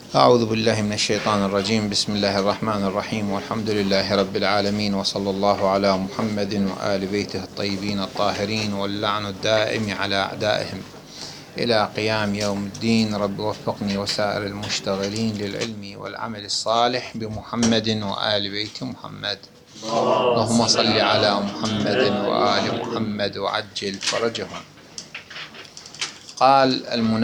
أعوذ بالله من الشيطان الرجيم. بسم الله الرحمن الرحيم، والحمد لله رب العالمين، وصلى الله على محمد وآل بيته الطيبين الطاهرين، واللعن الدائم على أعدائهم إلى قيام يوم الدين. رب وفقني وسائر المشتغلين للعلم والعمل الصالح بمحمد وآل بيت محمد. اللهم صل على محمد وآل محمد وعجل فرجهم. قال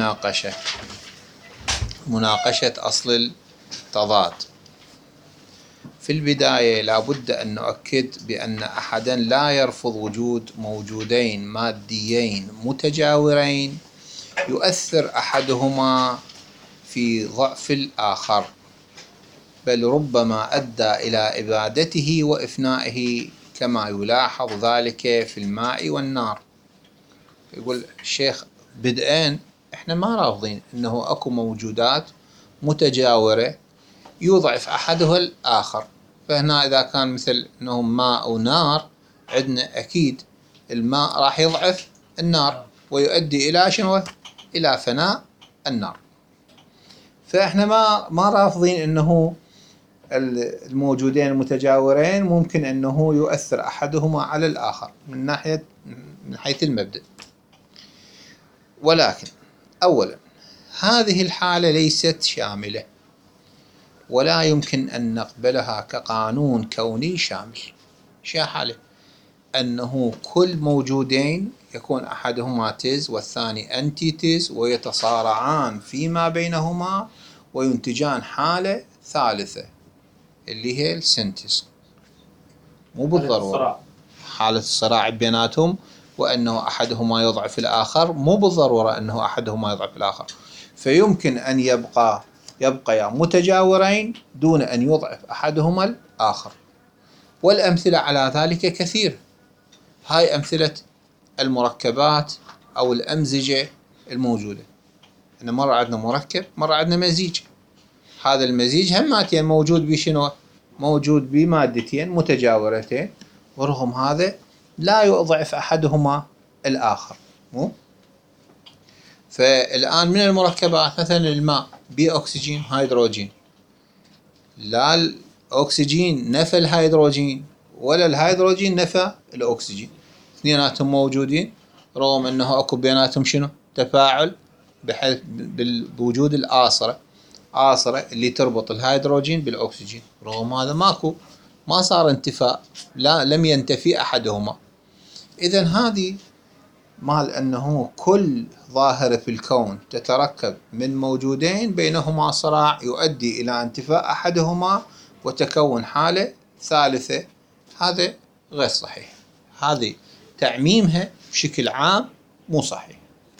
مناقشة أصل التضاد. في البداية لا بد أن نؤكد بأن أحدا لا يرفض وجود موجودين ماديين متجاورين يؤثر أحدهما في ضعف الآخر، بل ربما أدى إلى إبادته وإفنائه، كما يلاحظ ذلك في الماء والنار. يقول الشيخ بدءا احنا ما رافضين انه اكو موجودات متجاورة يضعف احدها الاخر، فهنا اذا كان مثل انهم ماء ونار، عندنا اكيد الماء راح يضعف النار ويؤدي الى شنو؟ الى فناء النار. فاحنا ما رافضين انه الموجودين المتجاورين ممكن انه يؤثر احدهما على الاخر من حيث المبدأ. ولكن أولا هذه الحالة ليست شاملة، ولا يمكن أن نقبلها كقانون كوني شامل. شو حالة؟ أنه كل موجودين يكون أحدهما تز والثاني أنتي تز ويتصارعان فيما بينهما وينتجان حالة ثالثة اللي هي السنتز. مو بالضرورة حالة الصراع بيناتهم وأنه أحدهما يضعف الآخر، مو بالضرورة أنه أحدهما يضعف الآخر. فيمكن أن يبقيا متجاورين دون أن يضعف أحدهما الآخر. والأمثلة على ذلك كثير. هاي أمثلة المركبات أو الأمزجة الموجودة. إن مرة عندنا مركب، مرة عندنا مزيج. هذا المزيج هماتين موجود بشنو؟ موجود بمادتين متجاورتين، ورغم هذا لا يضعف أحدهما الآخر. فالآن من المركبات مثلا الماء بأكسجين هيدروجين، لا الأكسجين نفى الهيدروجين ولا الهيدروجين نفى الأكسجين، اثنيناتهم موجودين رغم أنه أكو بيناتهم شنو؟ تفاعل بحيث بوجود الآصرة اللي تربط الهيدروجين بالأكسجين. رغم هذا ما صار انتفاء، لم ينتفي أحدهما. إذن هذه مال أنه كل ظاهرة في الكون تتركب من موجودين بينهما صراع يؤدي إلى انتفاء أحدهما وتكون حالة ثالثة، هذا غير صحيح. هذه تعميمها بشكل عام مو صحيح.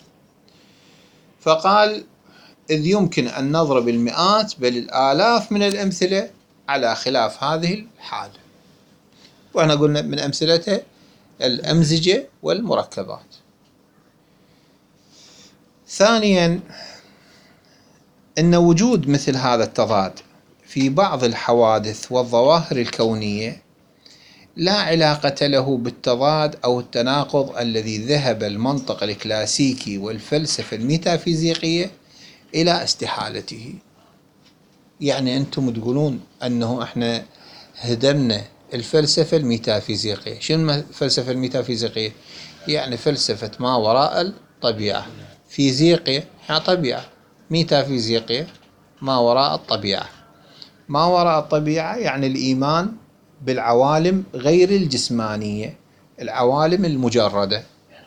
فقال إذ يمكن أن نضرب المئات بل الآلاف من الأمثلة على خلاف هذه الحالة. وأنا قلنا من أمثلتها الأمزجة والمركبات. ثانيا أن وجود مثل هذا التضاد في بعض الحوادث والظواهر الكونية لا علاقة له بالتضاد أو التناقض الذي ذهب المنطق الكلاسيكي والفلسفة الميتافيزيقية إلى استحالته. يعني أنتم تقولون أنه إحنا هدمنا الفلسفة الميتافيزيقية. شنو الفلسفة الميتافيزيقية؟ يعني فلسفة ما وراء الطبيعة. فيزيقية يعني طبيعة، ميتافيزيقية ما وراء الطبيعة. ما وراء الطبيعة يعني الإيمان بالعوالم غير الجسمانية، العوالم المجردة.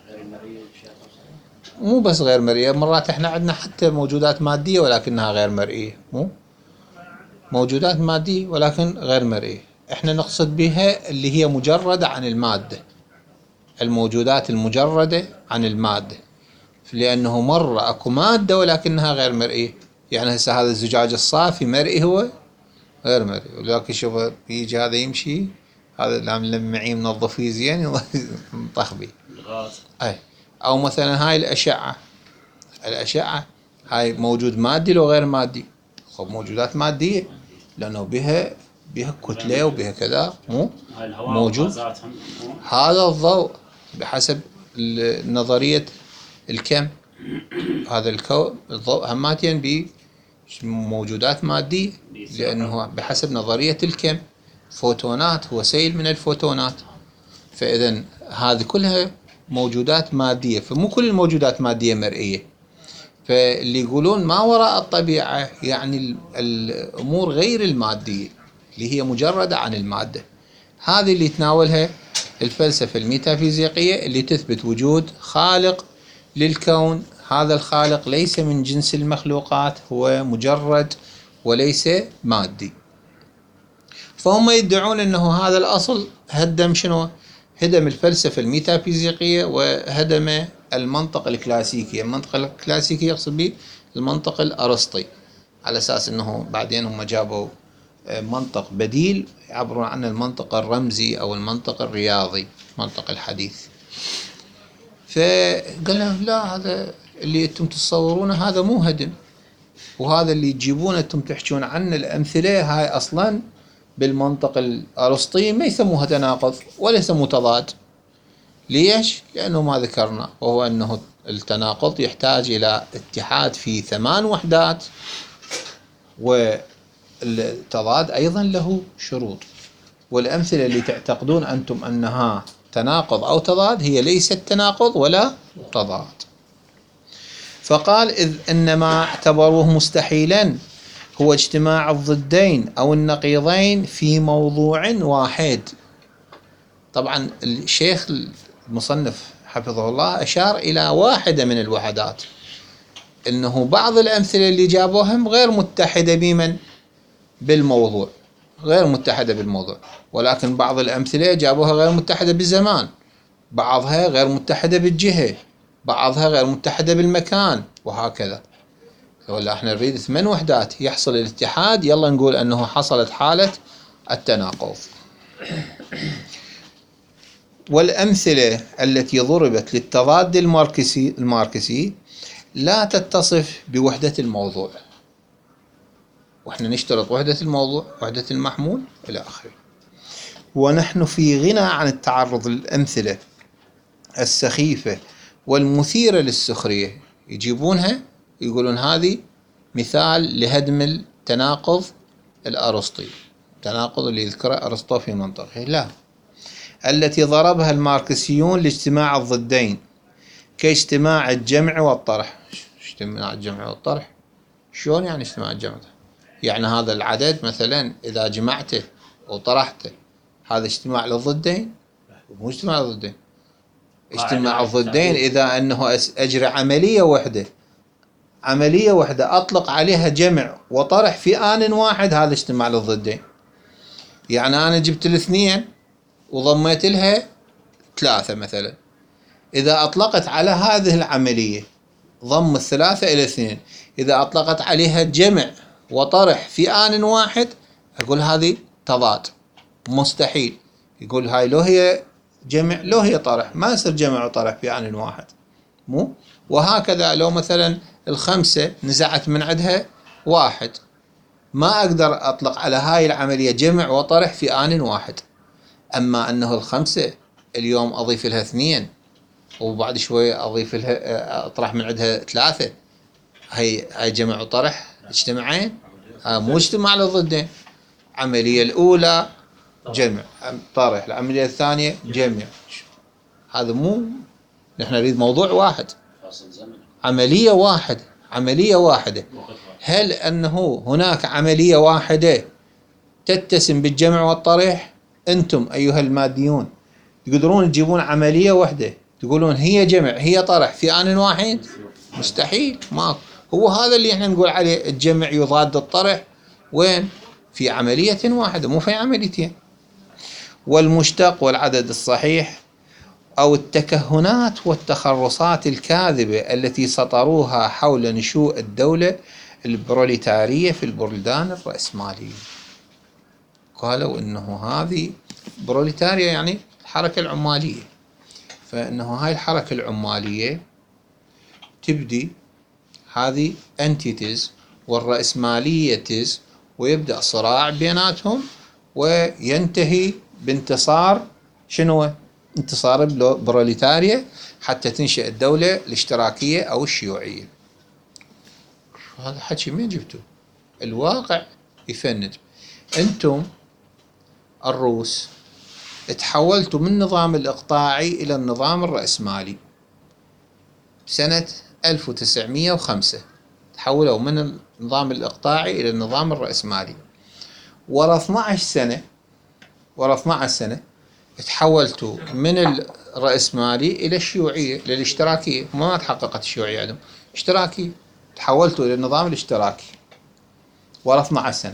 مو بس غير مرئية، مرات احنا عندنا حتى موجودات مادية ولكنها غير مرئية. مو موجودات مادية ولكن غير مرئية، احنا نقصد بها اللي هي مجردة عن المادة، الموجودات المجردة عن المادة. لأنه مرة أكو مادة ولكنها غير مرئية. يعني هسه هذا الزجاج الصافي مرئي هو غير مرئي، ولكن شوف يجي هذا يمشي، هذا لما معي منظفيه زين ينطخ بيه. أي أو مثلا هاي الأشعة هاي موجود مادي لو غير مادي؟ خب موجودات مادية لأنه بها كتلة وبها كذا. مو موجود هذا الضوء بحسب نظرية الكم. هذا الضوء هماتين موجودات مادية، لأنه بحسب نظرية الكم فوتونات، هو سيل من الفوتونات. فإذا هذه كلها موجودات مادية، فمو كل الموجودات مادية مرئية. فاللي يقولون ما وراء الطبيعة يعني الأمور غير المادية اللي هي مجردة عن المادة، هذه اللي تناولها الفلسفة الميتافيزيقية، اللي تثبت وجود خالق للكون. هذا الخالق ليس من جنس المخلوقات، هو مجرد وليس مادي. فهم يدعون أنه هذا الأصل هدم شنو؟ هدم الفلسفة الميتافيزيقية وهدم المنطق الكلاسيكي. المنطق الكلاسيكي يقصد به المنطق الأرسطي، على أساس أنه بعدين هم جابوا منطق بديل يعبرون عنه المنطق الرمزي أو المنطق الرياضي، المنطق الحديث. فقال لهم لا، هذا اللي أنتم تصورونه هذا مو هدم، وهذا اللي تجيبونه أنتم تحكون عنه الأمثلة هاي أصلا بالمنطق الأرسطي ما يسموها تناقض ولا يسموه تضاد. ليش؟ لأنه ما ذكرنا، وهو أنه التناقض يحتاج إلى اتحاد في 8 وحدات، والتضاد أيضا له شروط. والأمثلة اللي تعتقدون أنتم أنها تناقض أو تضاد هي ليست تناقض ولا تضاد. فقال إذ إنما اعتبروه مستحيلا هو اجتماع الضدين أو النقيضين في موضوع واحد. طبعا الشيخ المصنف حفظه الله أشار إلى واحدة من الوحدات، إنه بعض الأمثلة اللي جابوهم غير متحدة بمن؟ بالموضوع، غير متحدة بالموضوع. ولكن بعض الأمثلة جابوها غير متحدة بالزمان، بعضها غير متحدة بالجهة، بعضها غير متحدة بالمكان، وهكذا. ولا احنا نريد 8 وحدات يحصل الاتحاد، يلا نقول أنه حصلت حالة التناقض. والأمثلة التي ضربت للتضاد الماركسي لا تتصف بوحدة الموضوع، وإحنا نشترط وحدة الموضوع، وحدة المحمول إلى آخره. ونحن في غنى عن التعرض للأمثلة السخيفة والمثيرة للسخرية، يجيبونها يقولون هذه مثال لهدم التناقض الأرسطي، التناقض اللي يذكره أرسطو في منطقه. لا، التي ضربها الماركسيون لاجتماع الضدين كاجتماع الجمع والطرح. اجتماع الجمع والطرح شلون يعني اجتماع الجمع؟ يعني هذا العدد مثلا إذا جمعته وطرحته هذا اجتماع للضدين؟ مو اجتماع للضدين. اجتماع الضدين إذا أنه أجري عملية واحدة أطلق عليها جمع وطرح في آن واحد، هذا اجتماع للضدين. يعني أنا جبت الاثنين وضميت لها 3 مثلا، إذا أطلقت على هذه العملية ضم 3 إلى 2، إذا أطلقت عليها جمع وطرح في آن واحد أقول هذه تضاد، مستحيل. يقول هاي لو هي جمع لو هي طرح، ما يصير جمع وطرح في آن واحد، مو؟ وهكذا لو مثلا 5 نزعت من عندها 1، ما أقدر أطلق على هاي العملية جمع وطرح في آن واحد. أما أنه 5 اليوم أضيف لها 2 وبعد شوي أضيف لها أطرح من عندها 3، هاي جمع وطرح اجتماعين، مو اجتماع للضدين. عملية الأولى جمع طرح، العملية الثانية جمع، هذا مو. نحن نريد موضوع واحد، عملية واحدة. هل أنه هناك عملية واحدة تتسم بالجمع والطرح؟ أنتم أيها الماديون تقدرون تجيبون عملية واحدة تقولون هي جمع هي طرح في آن واحد؟ مستحيل. ما هو هذا اللي احنا نقول عليه الجمع يضاد الطرح، وين؟ في عملية واحدة مو في عمليتين. والمشتق والعدد الصحيح أو التكهنات والتخرصات الكاذبة التي سطروها حول نشوء الدولة البروليتارية في البلدان الرأسمالية. قالوا إنه هذه بروليتارية يعني الحركة العمالية، فإنه هاي الحركة العمالية تبدي هذه entities والرأسمالية ويبدأ صراع بيناتهم وينتهي بانتصار شنو؟ انتصار البروليتارية حتى تنشأ الدولة الاشتراكية أو الشيوعية. هذا حكي مين جبته؟ الواقع يفند. أنتم الروس تحولتوا من النظام الإقطاعي إلى النظام الرأسمالي سنة 1905، تحولوا من النظام الإقطاعي إلى النظام الرأسمالي. ورا 12 سنة تحولتوا من الرأسمالي إلى الشيوعية، إلى الاشتراكية. ما تحققت الشيوعية عندهم، اشتراكية، تحولتوا إلى النظام الاشتراكي ورا 12 سنة.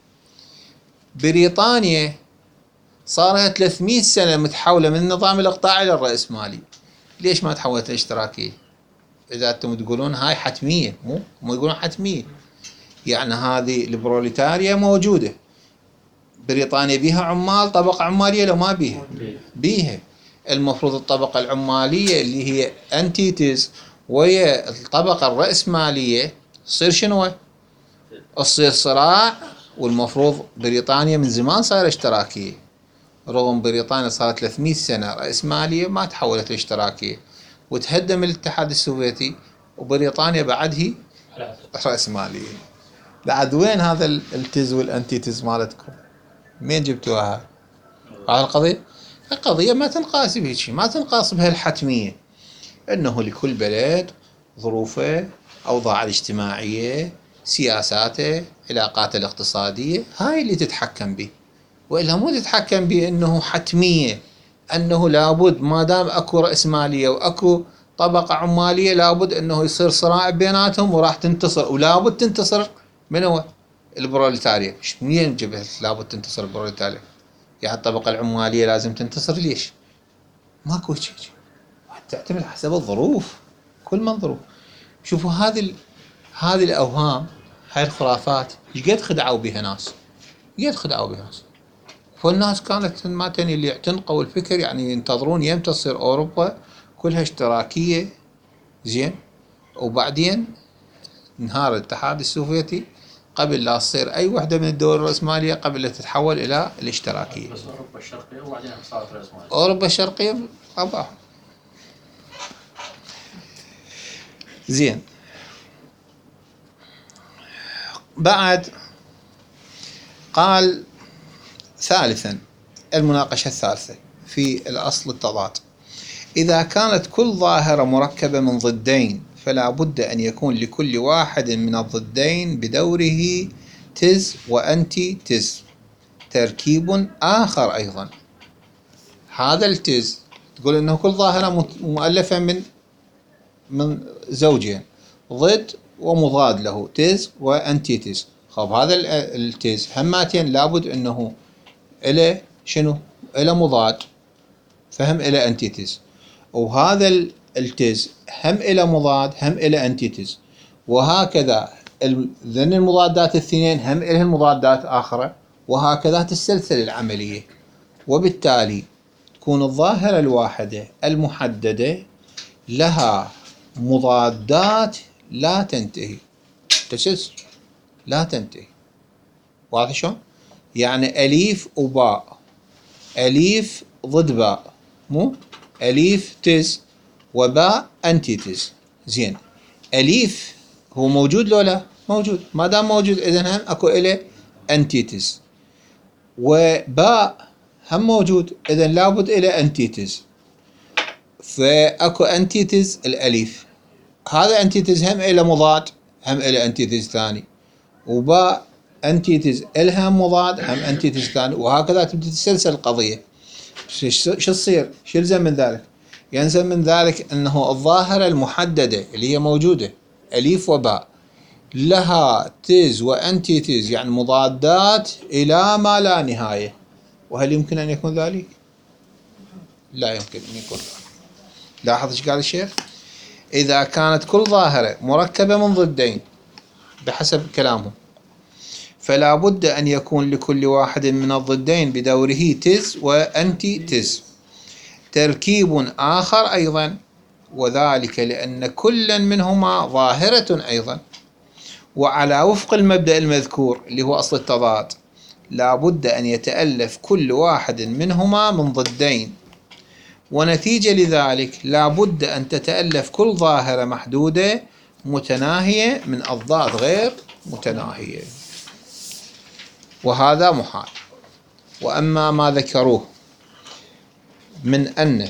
بريطانيا صار لها 300 سنة متحولة من النظام الإقطاعي إلى الرأسمالي. ليش ما تحولت الاشتراكية؟ إذا أنتم تقولون هاي حتمية، مو يقولون حتمية، يعني هذه البروليتاريا موجودة. بريطانيا بيها عمال، طبقة عمالية لو ما بيها؟ بيها. المفروض الطبقة العمالية اللي هي أنتيتز وهي الطبقة الرأسمالية تصير شنو؟ تصير صراع. والمفروض بريطانيا من زمان صار اشتراكية، رغم بريطانيا صارت 300 سنة رأسمالية ما تحولت اشتراكية، وتهدم الاتحاد السوفيتي، وبريطانيا بعده رأسمالية. بعد وين هذا التز والأنتيتز مالتكم؟ مين جبتوها؟ هذه القضية ما تنقاس بهيك، ما تنقاس بهالحتمية أنه لكل بلد ظروفه، أوضاع الاجتماعية، سياساته، علاقاته الاقتصادية، هاي اللي تتحكم به. وإلا مو تتحكم به أنه حتمية، أنه لابد ما دام أكو رأسمالية وأكو طبقة عمالية لابد أنه يصير صراع بيناتهم وراح تنتصر، ولابد تنتصر من هو؟ البروليتاريا. منين جبت لابد تنتصر البروليتاريا؟ يعني الطبقة العمالية لازم تنتصر؟ ليش؟ ماكو شيء، تعتمد حسب الظروف، كل من ظروف. شوفوا هذه الأوهام، هاي الخرافات قد خدعوا بها ناس، فالناس كانت ما تني اللي اعتنقوا الفكر، يعني ينتظرون يمتى تصير أوروبا كلها اشتراكية، زين، وبعدين انهار الاتحاد السوفيتي قبل لا تصير أي وحدة من الدول الرأسمالية، قبل لا تتحول إلى الاشتراكية. بس أوروبا الشرقية وبعدين صارت رأسمالية. أوروبا الشرقية طبعا. زين، بعد قال ثالثا، المناقشة الثالثة في الأصل التضاد: إذا كانت كل ظاهرة مركبة من ضدين فلا بد أن يكون لكل واحد من الضدين بدوره تز وأنتي تز تركيب آخر أيضا. هذا التز تقول إنه كل ظاهرة مؤلفة من زوجين، ضد ومضاد له، تز وأنتي تز. خب هذا التز هماتين لابد إنه إلى شنو؟ إلى مضاد، فهم إلى أنتيتز. وهذا التز هم إلى مضاد هم إلى أنتيتز، وهكذا ذن المضادات الاثنين هم إلى مضادات آخرى، وهكذا تسلسل العملية. وبالتالي تكون الظاهرة الواحدة المحددة لها مضادات لا تنتهي، تسلسل لا تنتهي. واضح شلون؟ يعني أليف وباء، أليف ضد باء، مو أليف تز وباء أنتي تز. زين، أليف هو موجود لو لا؟ موجود. ما دام موجود إذن هم أكو إليه أنتي تز، وباء هم موجود إذن لابد إليه أنتي تز، فأكو أنتي تز الأليف. هذا أنتي تز هم إلى مضاد هم إلى أنتي تز ثاني، وباء أنتيتز إلها مضاد هم أنتيتز ثاني، وهكذا تبدأ تسلسل القضية. شو تصير؟ شو يلزم من ذلك؟ يلزم من ذلك أنه الظاهرة المحددة اللي هي موجودة أليف وباء لها تز وأنتيتز، يعني مضادات إلى ما لا نهاية. وهل يمكن أن يكون ذلك؟ لا يمكن أن يكون ذلك. لاحظ ايش قال الشيخ؟ إذا كانت كل ظاهرة مركبة من ضدين بحسب كلامه، فلا بد أن يكون لكل واحد من الضدين بدوره تز وأنتي تز تركيب آخر أيضا، وذلك لأن كل منهما ظاهرة أيضا. وعلى وفق المبدأ المذكور اللي هو أصل التضاد، لا بد أن يتألف كل واحد منهما من ضدين، ونتيجة لذلك لا بد أن تتألف كل ظاهرة محدودة متناهية من أضداد غير متناهية. وهذا محال. وأما ما ذكروه من أن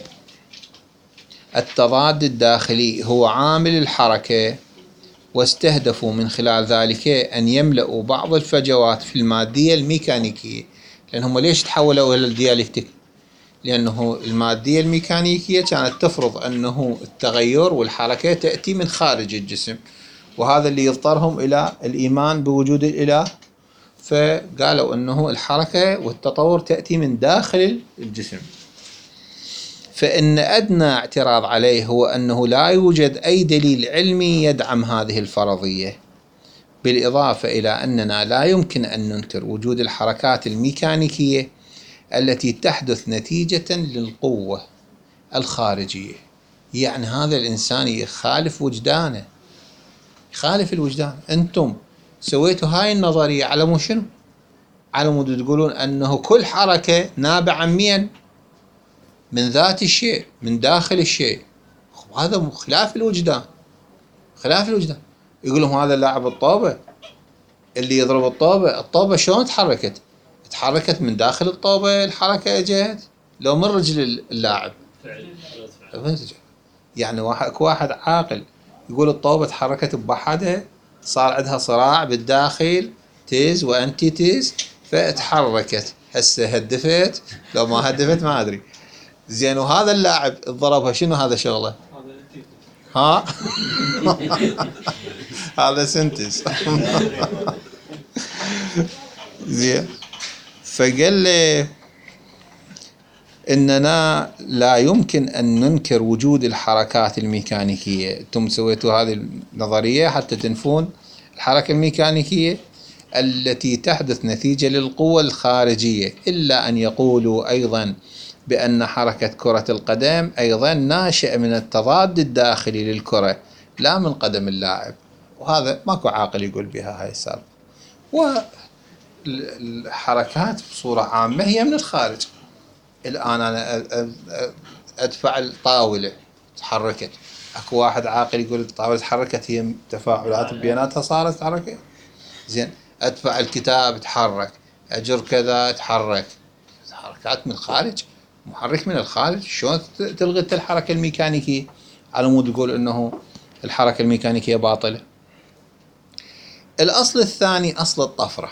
التضاد الداخلي هو عامل الحركة، واستهدفوا من خلال ذلك أن يملأوا بعض الفجوات في المادية الميكانيكية. لأنهم ليش تحولوا إلى الديالكتيك؟ لأنه المادية الميكانيكية كانت تفرض أنه التغير والحركة تأتي من خارج الجسم، وهذا اللي يضطرهم إلى الإيمان بوجود الإله، فقالوا أنه الحركة والتطور تأتي من داخل الجسم. فإن أدنى اعتراض عليه هو أنه لا يوجد أي دليل علمي يدعم هذه الفرضية، بالإضافة إلى أننا لا يمكن أن ننكر وجود الحركات الميكانيكية التي تحدث نتيجة للقوة الخارجية. يعني هذا الإنسان يخالف وجدانه، يخالف الوجدان. أنتم سويتوا هاي النظرية على مو شنو؟ على مود تقولون أنه كل حركة نابعة من ذات الشيء، من داخل الشيء. هذا خلاف الوجدان، خلاف الوجدان. يقول لهم هذا اللاعب الطوبة اللي يضرب الطوبة شلون تحركت؟ تحركت من داخل الطوبة، الحركة اجت لو من رجل اللاعب. يعني واحد عاقل يقول الطوبة تحركت بوحدها، صار عندها صراع بالداخل، تيز وانتي تيز، فتحركت. هسه هدفت لو ما هدفت ما ادري. زين وهذا اللاعب ضربها، شنو هذا شغله؟ ها هذا سنتس. زين. فقال لي إننا لا يمكن أن ننكر وجود الحركات الميكانيكية. أنتم سويتوا هذه النظرية حتى تنفون الحركة الميكانيكية التي تحدث نتيجة للقوة الخارجية، إلا أن يقولوا أيضا بأن حركة كرة القدم أيضا ناشئة من التضاد الداخلي للكرة لا من قدم اللاعب. وهذا ماكو عاقل يقول بها هاي السالفة. والحركات بصورة عامة هي من الخارج. الآن أنا أدفع الطاولة تحركت، أكو واحد عاقل يقول الطاولة تحركت، هي تفاعلات بيناتها صارت حركة. زين أدفع الكتاب تحرك، أجر كذا تحرك، حركات من الخارج، محرك من الخارج. شلون تلغي الحركة الميكانيكية على مود تقول إنه الحركة الميكانيكية باطلة؟ الأصل الثاني أصل الطفرة.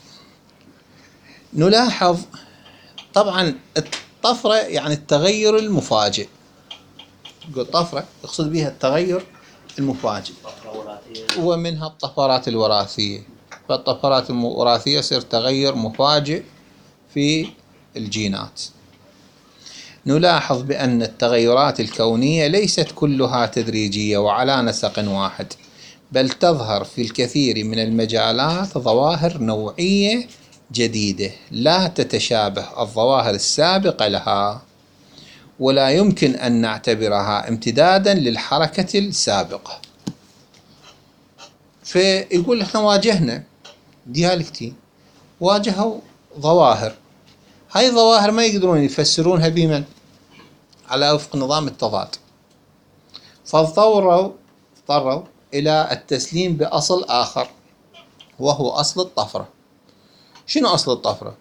نلاحظ طبعا الطفرة يعني التغير المفاجئ. تقول طفرة يقصد بها التغير المفاجئ، ومنها الطفرات الوراثية. فالطفرات الوراثية يصير تغير مفاجئ في الجينات. نلاحظ بأن التغيرات الكونية ليست كلها تدريجية وعلى نسق واحد، بل تظهر في الكثير من المجالات ظواهر نوعية جديدة لا تتشابه الظواهر السابقة لها، ولا يمكن أن نعتبرها امتدادا للحركة السابقة. فيقول احنا واجهنا ديالكتين، واجهوا ظواهر، هاي الظواهر ما يقدرون يفسرونها بمن؟ على وفق نظام التضاد. فاضطروا إلى التسليم بأصل آخر، وهو أصل الطفرة. شنو أصل الطفرة؟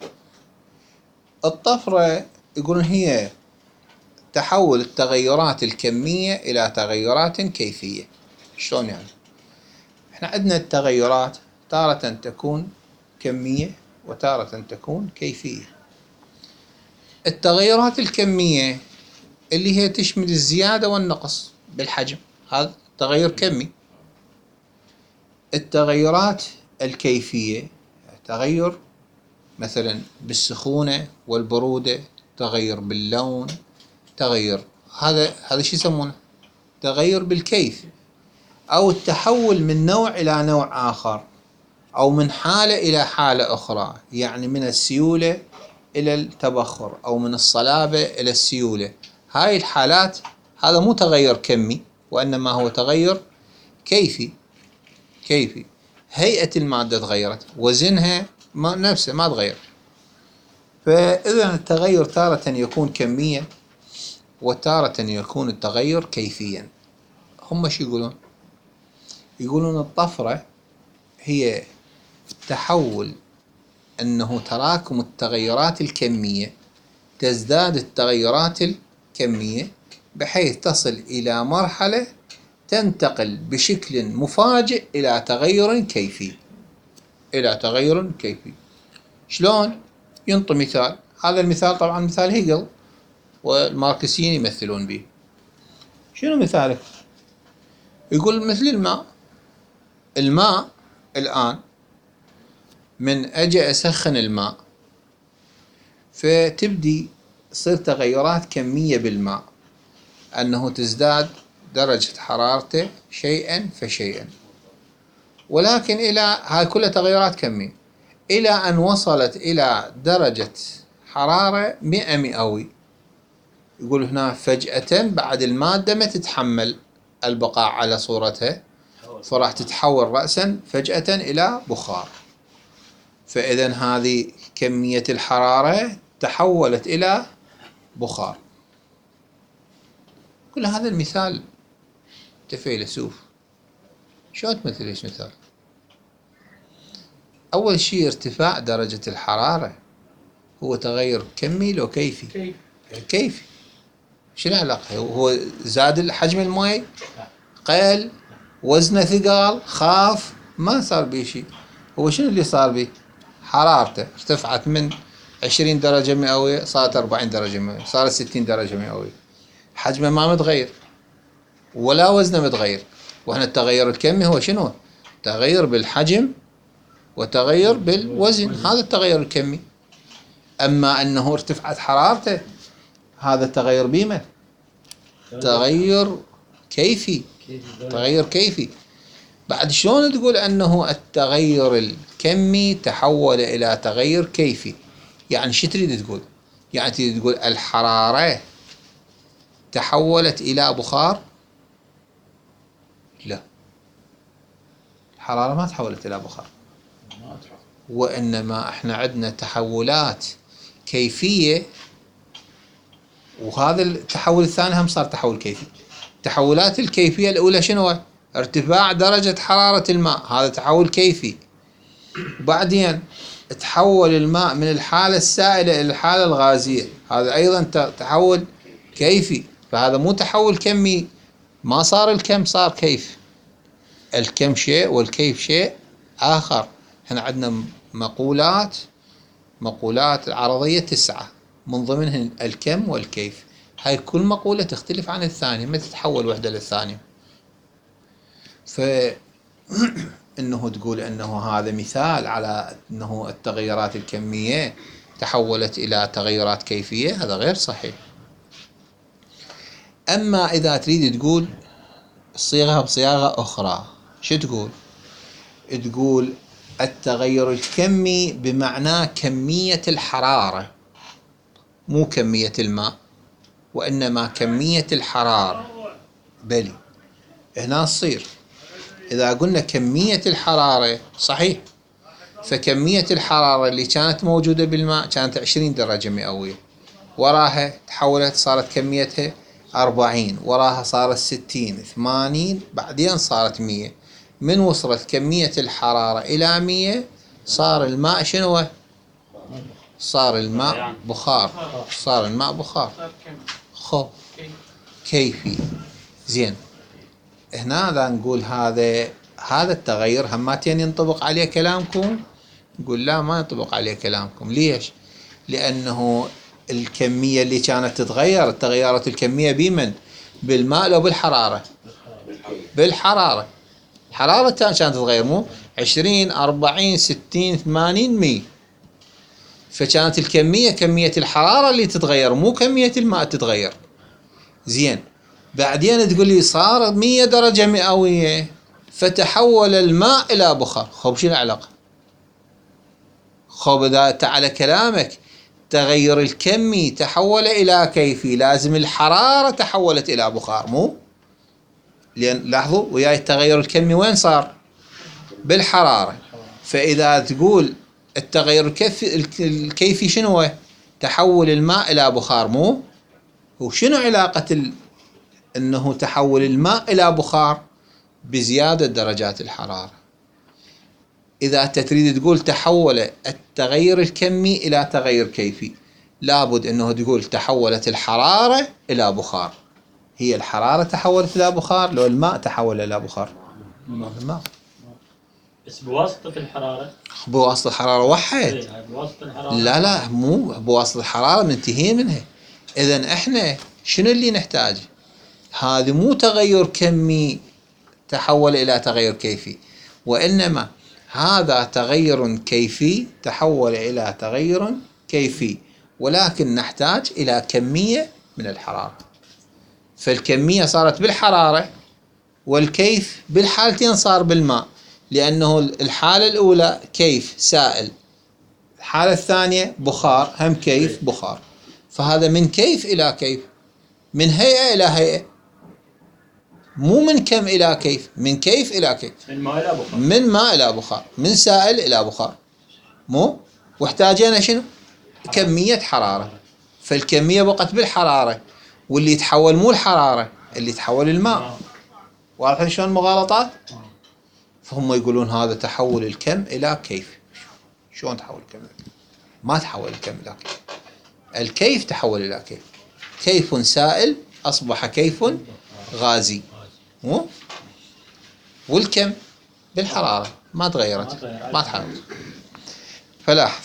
الطفرة يقولون هي تحول التغيرات الكمية إلى تغيرات كيفية. شلون يعني؟ احنا عندنا التغيرات تارة تكون كمية وتارة تكون كيفية. التغيرات الكمية اللي هي تشمل الزيادة والنقص بالحجم، هذا تغير كمي. التغيرات الكيفية تغير مثلا بالسخونة والبرودة، تغير باللون، تغير هذا شو يسمونه؟ تغير بالكيف، أو التحول من نوع إلى نوع آخر، أو من حالة إلى حالة أخرى. يعني من السيولة إلى التبخر، أو من الصلابة إلى السيولة. هاي الحالات هذا مو تغير كمي، وإنما هو تغير كيفي. هيئة المادة تغيرت، وزنها نفسه ما تغير. فإذا التغير تارة يكون كميا وتارة يكون التغير كيفيا. هم شو يقولون؟ يقولون الطفرة هي تحول أنه تراكم التغيرات الكمية، تزداد التغيرات الكمية بحيث تصل إلى مرحلة تنتقل بشكل مفاجئ إلى تغير كيفي. شلون؟ ينطي مثال. هذا المثال طبعا مثال هيجل والماركسيين يمثلون به. شنو مثاله؟ يقول مثل الماء الآن من أجي أسخن الماء فتبدي تصير تغيرات كمية بالماء، أنه تزداد درجة حرارته شيئا فشيئا، ولكن إلى هاي كلها تغيرات كمية إلى أن وصلت إلى درجة حرارة 100 مئوي. يقول هنا فجأة بعد المادة ما تتحمل البقاء على صورتها، فراح تتحول رأسا فجأة إلى بخار. فإذا هذه كمية الحرارة تحولت إلى بخار. كل هذا المثال أنت فيلسوف، شلون تمثل ايش مثال؟ أول شيء ارتفاع درجة الحرارة هو تغير كمي لو كيفي؟ كيفي. شنو العلاقة؟ هو زاد حجم الماء، قل وزنه ثقال، خاف، ما صار به شيء. هو شنو اللي صار به؟ حرارته ارتفعت من 20 درجة مئوية صارت 40 درجة مئوية، صارت 60 درجة مئوية. حجمه ما متغير ولا وزنه متغير. وهنا التغير الكمي هو شنو؟ تغير بالحجم وتغير بالوزن، هذا التغير الكمي. أما أنه ارتفعت حرارته هذا تغير بما تغير كيفي. تغير كيفي. بعد شلون تقول أنه التغير الكمي تحول إلى تغير كيفي؟ يعني شو تريد تقول؟ يعني تريد تقول الحرارة تحولت إلى بخار؟ لا، الحرارة ما تحولت إلى بخار، وإنما احنا عندنا تحولات كيفية، وهذا التحول الثاني هم صار تحول كيفي. التحولات الكيفية الأولى شنو؟ ارتفاع درجة حرارة الماء، هذا تحول كيفي. بعدين تحول الماء من الحالة السائلة إلى الحالة الغازية، هذا أيضا تحول كيفي. فهذا مو تحول كمي، ما صار الكم، صار كيف. الكم شيء والكيف شيء آخر. هنا عندنا مقولات العرضية 9 من ضمنهن الكم والكيف. هاي كل مقولة تختلف عن الثانية، ما تتحول وحدة للثانية. فإنه تقول أنه هذا مثال على أنه التغيرات الكمية تحولت إلى تغيرات كيفية، هذا غير صحيح. أما إذا تريد تقول الصيغة بصياغة أخرى، شو تقول؟ تقول التغير الكمي بمعنى كمية الحرارة، مو كمية الماء، وإنما كمية الحرارة. بلي هنا تصير إذا قلنا كمية الحرارة صحيح، فكمية الحرارة اللي كانت موجودة بالماء كانت 20 درجة مئوية، وراها تحولت صارت كميتها 40، وراها صارت 60 80، بعدين صارت 100. من وصلت كمية الحرارة إلى 100 صار الماء شنو؟ صار الماء بخار. صار الماء بخار. خو كيفي. زين، هنا ذا نقول هذا التغير هماتين ينطبق عليه كلامكم؟ نقول لا، ما ينطبق عليه كلامكم. ليش؟ لأنه الكمية اللي كانت تتغير، التغيرات الكمية بمن؟ بالماء لو بالحرارة؟ بالحرارة. الحرارة كانت تتغير، مو 20 40 60 80 100. فكانت الكمية كمية الحرارة اللي تتغير، مو كمية الماء تتغير. زين، بعدين تقول لي صار 100 درجة مئوية فتحول الماء إلى بخار. خب شو العلاقة؟ خب إذا على كلامك تغير الكمي تحول إلى كيفي، لازم الحرارة تحولت إلى بخار، مو؟ لأن لاحظوا وياي التغير الكمي وين صار؟ بالحرارة. فإذا تقول التغير الكيفي شنو؟ تحول الماء إلى بخار، مو؟ وشنو علاقة أنه تحول الماء إلى بخار بزيادة درجات الحرارة؟ إذا تريد تقول تحول التغير الكمي إلى تغير كيفي، لابد أنه تقول تحولت الحرارة إلى بخار. هي الحرارة تحولت إلى بخار لو الماء تحول إلى بخار؟ الماء. بس بواسطة الحرارة. بواسطة الحرارة وحد. بواسطة الحرارة. لا مو بواسطة الحرارة، منتهي منها. إذن إحنا شنو اللي نحتاج؟ هذا مو تغير كمي تحول إلى تغير كيفي، وإنما هذا تغير كيفي تحول إلى تغير كيفي، ولكن نحتاج إلى كمية من الحرارة. فالكمية صارت بالحرارة، والكيف بالحالتين صار بالماء، لأنه الحالة الأولى كيف سائل، الحالة الثانية بخار هم كيف بخار. فهذا من كيف إلى كيف، من هيئة إلى هيئة، مو من كم إلى كيف، من كيف إلى كيف، من ماء إلى بخار، من ماء إلى بخار، من سائل إلى بخار. مو واحتاجنا شنو؟ كمية حرارة. فالكمية بقت بالحرارة، واللي يتحول مو الحرارة، اللي يتحول الماء. واضح شلون المغالطات؟ فهم يقولون هذا تحول الكم إلى كيف. شلون تحول الكم إلى كيف؟ ما تحول الكم إلى كيف، الكيف تحول إلى كيف. كيف سائل أصبح كيف غازي، مو؟ والكم بالحرارة ما تغيرت، ما تحولت. فلاحظ،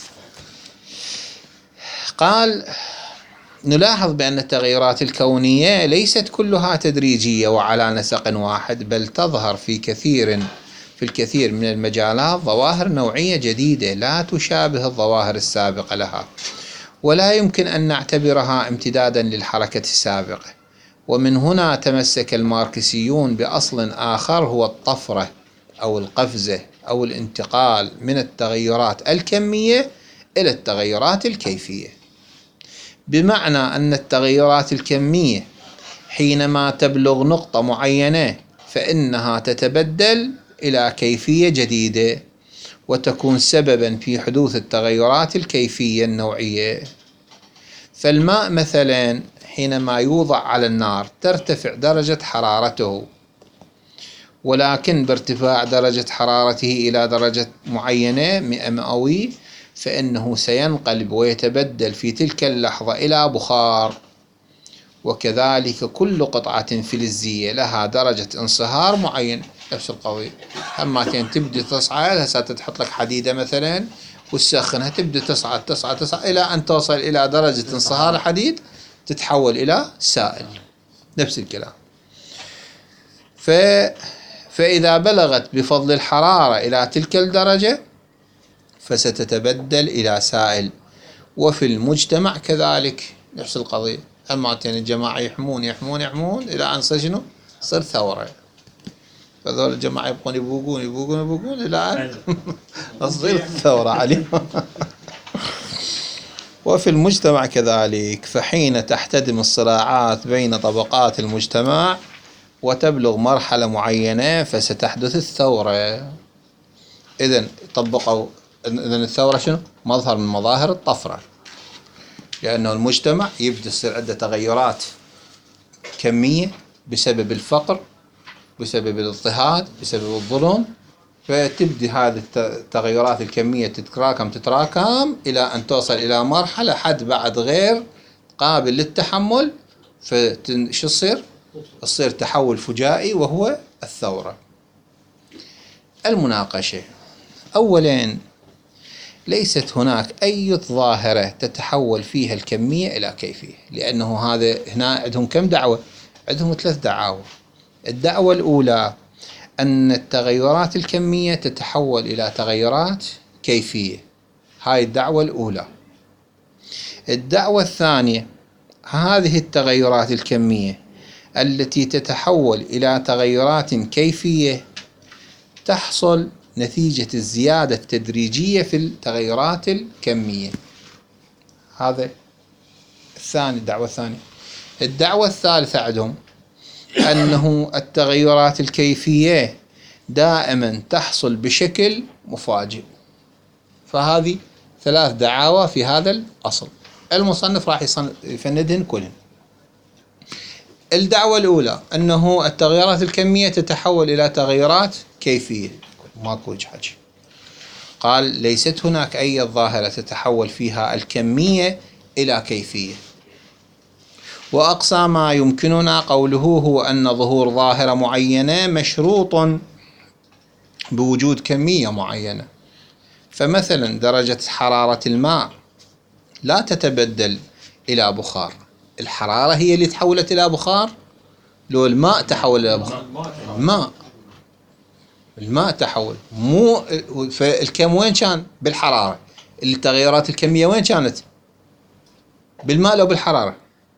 قال نلاحظ بأن التغيرات الكونية ليست كلها تدريجية وعلى نسق واحد، بل تظهر في الكثير من المجالات ظواهر نوعية جديدة لا تشابه الظواهر السابقة لها، ولا يمكن أن نعتبرها امتدادا للحركة السابقة. ومن هنا تمسك الماركسيون بأصل آخر هو الطفرة أو القفزة أو الانتقال من التغيرات الكمية إلى التغيرات الكيفية، بمعنى أن التغيرات الكمية حينما تبلغ نقطة معينة فإنها تتبدل إلى كيفية جديدة، وتكون سببا في حدوث التغيرات الكيفية النوعية. فالماء مثلا حينما يوضع على النار ترتفع درجة حرارته، ولكن بارتفاع درجة حرارته إلى درجة معينة 100 مئوي فإنه سينقلب ويتبدل في تلك اللحظة إلى بخار. وكذلك كل قطعة فلزية لها درجة انصهار معينة. نفس القضية، همتين تبدأ تصعد، هسه تحط لك حديدة مثلا وتسخنها تبدأ تصعد إلى أن توصل إلى درجة انصهار الحديد تتحول إلى سائل. نفس الكلام. فإذا بلغت بفضل الحرارة إلى تلك الدرجة فستتبدل إلى سائل. وفي المجتمع كذلك نفس القضية، همتين الجماعة يحمون إلى أن شنو؟ صار ثورة. فذول الجماعة يبوقون إلى أن تصير ثورة عليهم. وفي المجتمع كذلك، فحين تحتدم الصراعات بين طبقات المجتمع وتبلغ مرحلة معينة فستحدث الثورة. إذن طبقوا، إذن الثورة شنو؟ مظهر من مظاهر الطفرة، لأنه المجتمع يبدأ يصير عنده تغيرات كمية بسبب الفقر، بسبب الاضطهاد، بسبب الظلم، فتبدأ هذه التغيرات الكمية تتراكم إلى أن توصل إلى مرحلة حد بعد غير قابل للتحمل. فشو تصير تحول فجائي وهو الثورة. المناقشة. أولا، ليست هناك أي ظاهرة تتحول فيها الكمية إلى كيفية، لأنه هنا عندهم كم دعوة؟ عندهم 3 دعاوى. الدعوة الأولى أن التغيرات الكمية تتحول إلى تغيرات كيفية، هاي الدعوة الأولى. الدعوة الثانية، هذه التغيرات الكمية التي تتحول إلى تغيرات كيفية تحصل نتيجة الزيادة التدريجية في التغيرات الكمية. هذا الثاني، الدعوة الثانية. الدعوة الثالثة عندهم أنه التغيرات الكيفية دائما تحصل بشكل مفاجئ. فهذه 3 دعاوى في هذا الأصل. المصنف راح يفندهن كلهن. الدعوة الأولى أنه التغيرات الكمية تتحول إلى تغيرات كيفية، ماكو حكي. قال ليست هناك أي ظاهرة تتحول فيها الكمية إلى كيفية. وأقصى ما يمكننا قوله هو أن ظهور ظاهرة معينة مشروط بوجود كمية معينة. فمثلا درجة حرارة الماء لا تتبدل إلى بخار. الحرارة هي اللي تحولت إلى بخار، لو الماء تحول إلى بخار؟ الماء تحول. مو فالكم وين كان؟ بالحرارة. التغيرات الكمية وين كانت؟ بالماء لو بالحرارة؟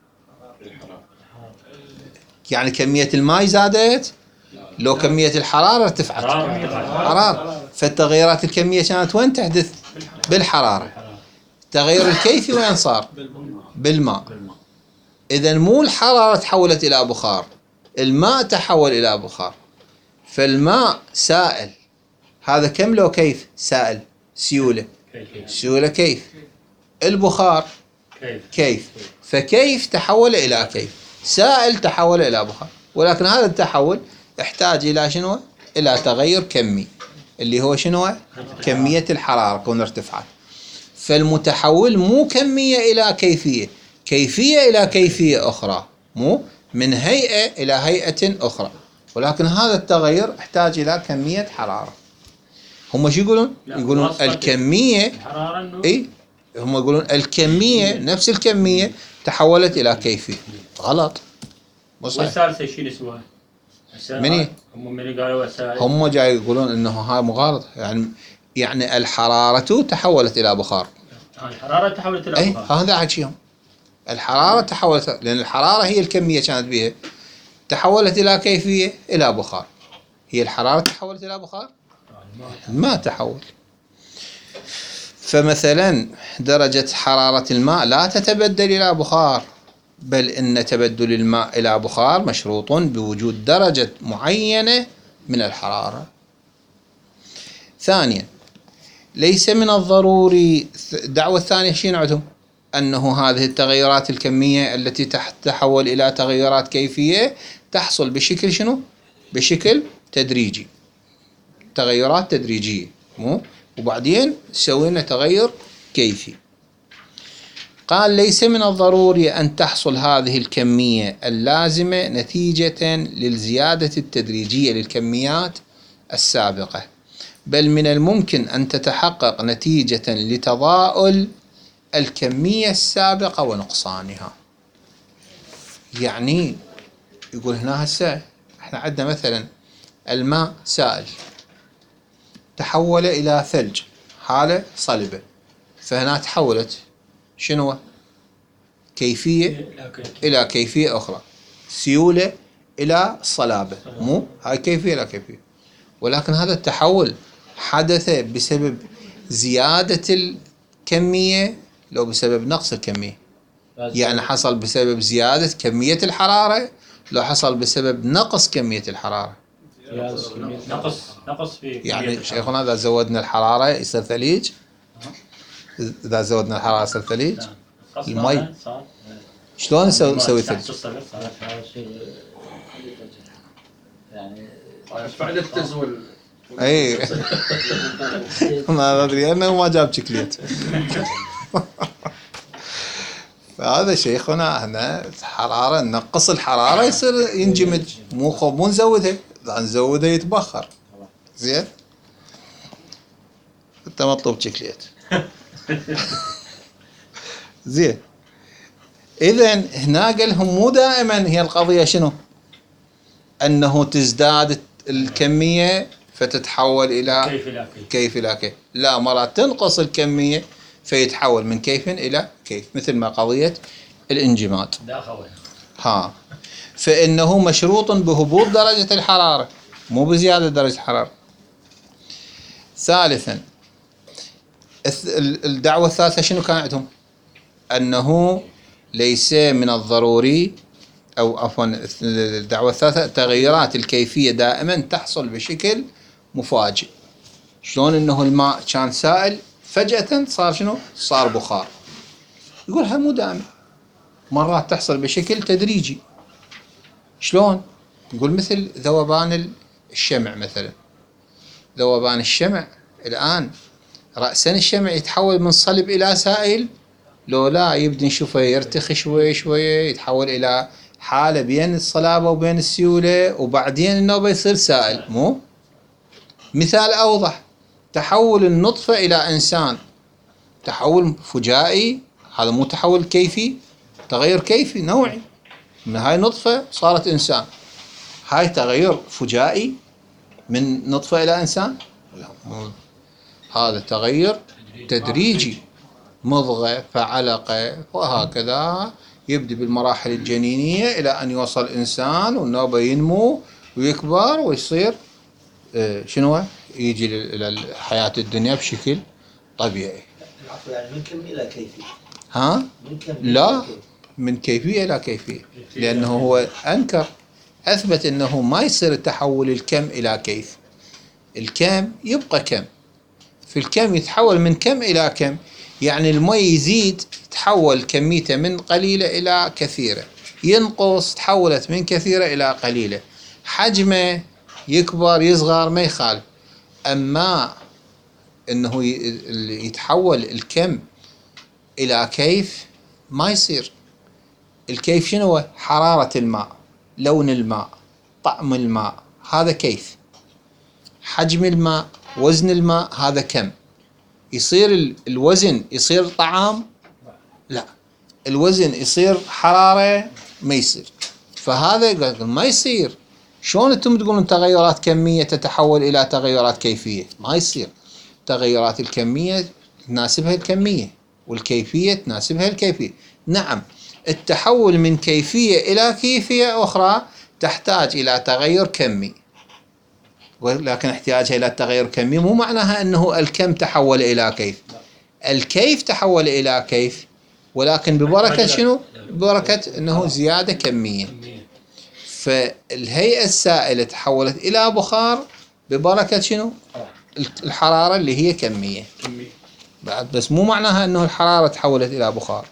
يعني كمية الماء زادت لو كمية الحرارة ارتفعت؟ حرارة. فالتغيرات الكمية كانت وين تحدث؟ بالحرارة. التغير الكيفي وين صار؟ بالماء. إذن مو الحرارة تحولت إلى بخار، الماء تحول إلى بخار. فالماء سائل، هذا كم لو كيف؟ سائل، سيولة. سيولة كيف. البخار كيف. فكيف تحول إلى كيف، سائل تحول إلى بخار. ولكن هذا التحول يحتاج إلى شنو؟ إلى تغير كمي، اللي هو شنو؟ كمية الحرارة كون ارتفعت. فالمتحول مو كمية إلى كيفية، كيفية إلى كيفية أخرى، مو من هيئة إلى هيئة أخرى. ولكن هذا التغير يحتاج إلى كمية حرارة. هم شو يقولون؟ يقولون الكمية، إيه، هم يقولون الكمية نفس الكمية تحولت إلى كيفية. غلط. والثالثة شيء اسمه مني؟ هم من قالوا وسائل. هم جاي يقولون إنه هاي مغالطة، يعني الحرارة تحولت إلى بخار. الحرارة تحولت إلى بخار. أي هذا حكيهم. الحرارة تحولت، لأن الحرارة هي الكمية كانت بها، تحولت إلى كيفية إلى بخار. هي الحرارة تحولت إلى بخار؟ ما تحول. فمثلا درجة حرارة الماء لا تتبدل إلى بخار، بل إن تبدل الماء إلى بخار مشروط بوجود درجة معينة من الحرارة. ثانيا، ليس من الضروري، الدعوة الثانية شين عندهم؟ أنه هذه التغيرات الكمية التي تتحول إلى تغيرات كيفية تحصل بشكل شنو؟ بشكل تدريجي، تغيرات تدريجية، مو وبعدين سوينا تغير كيفي. قال ليس من الضروري أن تحصل هذه الكمية اللازمة نتيجة للزيادة التدريجية للكميات السابقة، بل من الممكن أن تتحقق نتيجة لتضاؤل الكمية السابقة ونقصانها. يعني يقول هنا هسه احنا عندنا مثلا الماء سائل تحول إلى ثلج، حالة صلبة، فهنا تحولت شنو؟ كيفية إلى كيفية أخرى، سيولة إلى صلابة، مو هاي كيفية إلى كيفية. ولكن هذا التحول حدث بسبب زيادة الكمية لو بسبب نقص الكمية؟ يعني حصل بسبب زيادة كمية الحرارة لو حصل بسبب نقص كمية الحرارة؟ نقص في يعني شيخنا إذا زودنا الحرارة يصير ثليج؟ إذا زودنا الحرارة يصير ثليج؟ المي شلون نسوي ثلج؟ يعني فعل التزويل. اي ما ادري انه ما جاب شكليت. فهذا شيخنا هنا حرارة، نقص الحرارة يصير ينجمد، مو نزودها، اذا نزودها يتبخر. زين انت مطلوب شكليت. زين اذا هنا قال لهم مو دائما هي القضية شنو؟ انه تزداد الكمية فتتحول إلى كيف إلى كيف. لا، مرات تنقص الكمية فيتحول من كيف إلى كيف، مثل ما قضية الانجماد. ها، فإنه مشروط بهبوط درجة الحرارة مو بزيادة درجة الحرارة. ثالثا، الدعوة الثالثة شنو كان عندهم؟ أنه ليس من الضروري، أو عفوا الدعوة الثالثة تغيرات الكيفية دائما تحصل بشكل مفاجئ. شلون انه الماء كان سائل فجأة صار شنو؟ صار بخار. يقول هذا مو دائما، مرات تحصل بشكل تدريجي. شلون؟ يقول مثل ذوبان الشمع مثلا. ذوبان الشمع الآن رأسا الشمع يتحول من صلب إلى سائل؟ لو لا، يبدي نشوفه يرتخي شوي شوي، يتحول إلى حالة بين الصلابة وبين السيولة، وبعدين النوبة يصير سائل. مو مثال أوضح، تحول النطفة إلى إنسان، تحول فجائي، هذا مو تحول كيفي، تغير كيفي نوعي، من هاي نطفة صارت إنسان، هاي تغير فجائي من نطفة إلى إنسان؟ لا، هذا تغير تدريجي، مضغة فعلقة وهكذا، يبدأ بالمراحل الجنينية إلى أن يوصل إنسان، والنوبة ينمو ويكبر ويصير شنو، يجي إلى الحياة الدنيا بشكل طبيعي. العفو، يعني من كم إلى كيفية؟ ها؟ من كم لا، من كيفية إلى كيفية، لأنه هو أنكر، أثبت أنه ما يصير تحول الكم إلى كيف، الكم يبقى كم، في الكم يتحول من كم إلى كم، يعني المي يزيد تحول كميته من قليلة إلى كثيرة، ينقص تحولت من كثيرة إلى قليلة، حجمه يكبر يصغر ما يخالف. أما أنه يتحول الكم إلى كيف ما يصير. الكيف شنو؟ حرارة الماء، لون الماء، طعم الماء، هذا كيف. حجم الماء، وزن الماء، هذا كم. يصير الوزن يصير طعام؟ لا، الوزن يصير حرارة؟ ما يصير. فهذا ما يصير. شلون انتم تقولون تغيرات كمية تتحول إلى تغيرات كيفية؟ ما يصير. تغيرات الكمية تناسبها الكمية، والكيفية تناسبها الكيفية. نعم، التحول من كيفية إلى كيفية أخرى تحتاج إلى تغير كمي، ولكن احتياجها إلى التغير كمي مو معناها أنه الكم تحول إلى كيف. الكيف تحول إلى كيف، ولكن ببركة شنو؟ ببركة أنه زيادة كمية. فالهيئة السائلة تحولت إلى بخار ببركة شنو؟ الحرارة اللي هي كمية بعد، بس مو معناها أنه الحرارة تحولت إلى بخار.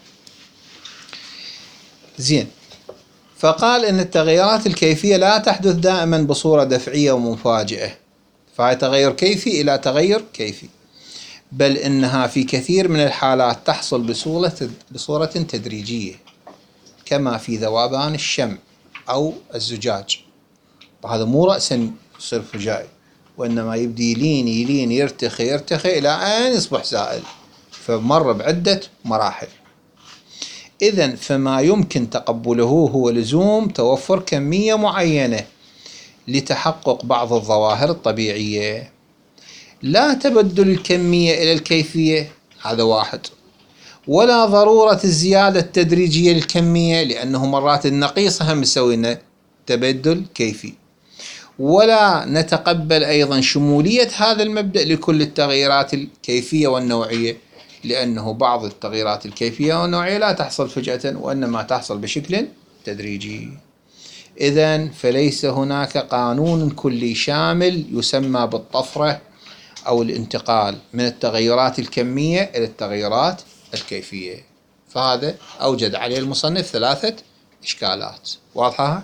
زين، فقال إن التغيرات الكيفية لا تحدث دائما بصورة دفعية ومفاجئة، فهي تغير كيفي إلى تغير كيفي، بل إنها في كثير من الحالات تحصل بصورة تدريجية، كما في ذوبان الشمع أو الزجاج. وهذا مو رأسا يصير فجائي، وإنما يبدي يلين يرتخي إلى أن يصبح سائل، فمر بعدة مراحل. إذن فما يمكن تقبله هو لزوم توفر كمية معينة لتحقق بعض الظواهر الطبيعية، لا تبدل الكمية إلى الكيفية، هذا واحد، ولا ضرورة الزيادة التدريجية للكمية، لأنه مرات النقيص هم يسوي لنا تبدل كيفي، ولا نتقبل أيضا شمولية هذا المبدأ لكل التغييرات الكيفية والنوعية، لأنه بعض التغييرات الكيفية والنوعية لا تحصل فجأة، وإنما تحصل بشكل تدريجي. إذن فليس هناك قانون كلي شامل يسمى بالطفرة أو الانتقال من التغيرات الكمية إلى التغيرات الكيفية. فهذا أوجد عليه المصنف 3 إشكالات واضحة.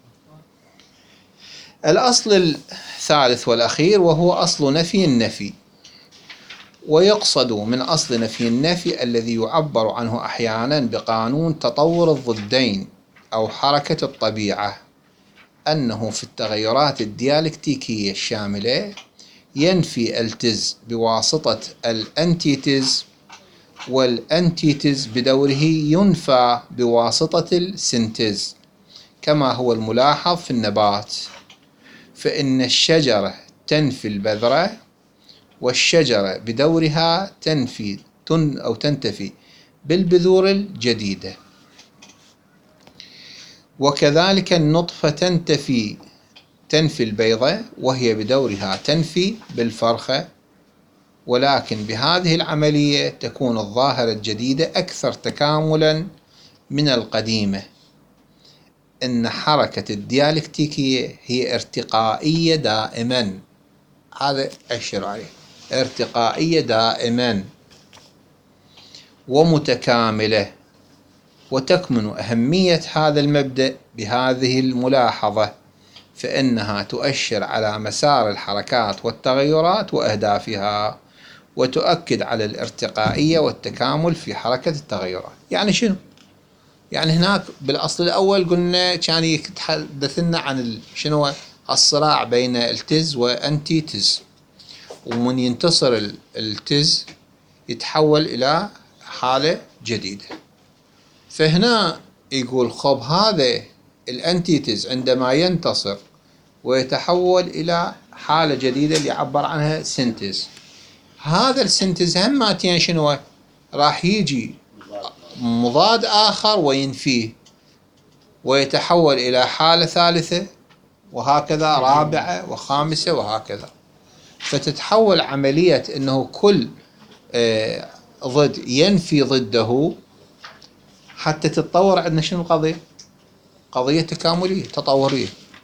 الأصل الثالث والأخير وهو أصل نفي النفي، ويقصد من أصل نفي النفي الذي يعبر عنه أحيانا بقانون تطور الضدين أو حركة الطبيعة، أنه في التغيرات الديالكتيكية الشاملة ينفي التز بواسطة الأنتيتز، والأنتيتز بدوره ينفى بواسطة السنتز، كما هو الملاحظ في النبات، فإن الشجرة تنفي البذرة، والشجرة بدورها تنتفي بالبذور الجديدة، وكذلك النطفة تنفي البيضة، وهي بدورها تنفي بالفرخة، ولكن بهذه العملية تكون الظاهرة الجديدة أكثر تكاملا من القديمة. إن حركة الديالكتيكية هي ارتقائية دائما، هذا أشير عليه، ارتقائية دائما ومتكاملة. وتكمن أهمية هذا المبدأ بهذه الملاحظة، فإنها تؤشر على مسار الحركات والتغيرات وأهدافها، وتؤكد على الارتقائية والتكامل في حركة التغيرات. يعني شنو؟ يعني هناك بالأصل الأول قلنا كان يتحدث لنا عن شنو الصراع بين التز وأنتي تز، ومن ينتصر التز يتحول إلى حالة جديدة. فهنا يقول خب هذا الأنتيتز عندما ينتصر ويتحول إلى حالة جديدة اللي يعبر عنها سنتز، هذا السنتز هماتين شنو راح يجي مضاد آخر وينفيه ويتحول إلى حالة ثالثة وهكذا رابعة وخامسة وهكذا. فتتحول عملية أنه كل ضد ينفي ضده حتى تتطور عندنا شنو القضية؟ قضية تكاملية تطورية.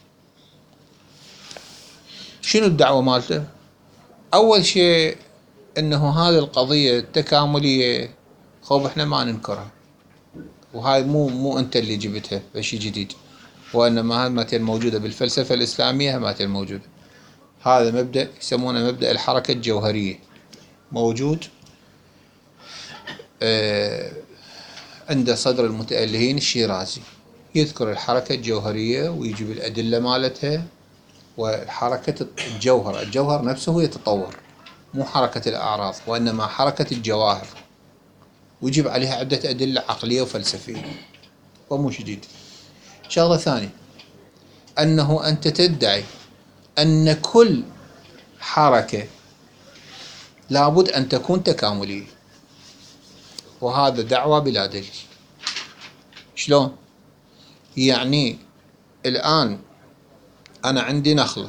شنو الدعوة مالته؟ أول شيء أنه هذه القضية التكاملية خوب إحنا ما ننكرها، وهاي مو أنت اللي جبتها بشي جديد، وإنما هذه موجودة بالفلسفة الإسلامية، هذه موجودة. هذا مبدأ يسمونه مبدأ الحركة الجوهرية، موجود عند صدر المتألهين الشيرازي، يذكر الحركة الجوهرية ويجيب الأدلة مالتها. وحركة الجوهر نفسه يتطور، مو حركة الأعراض وإنما حركة الجواهر، ويجيب عليها عدة أدلة عقلية وفلسفية ومو جديد. شغلة ثانية أنه أنت تدعي أن كل حركة لابد أن تكون تكاملية، وهذا دعوة بلا دليل. شلون؟ يعني الآن أنا عندي نخلة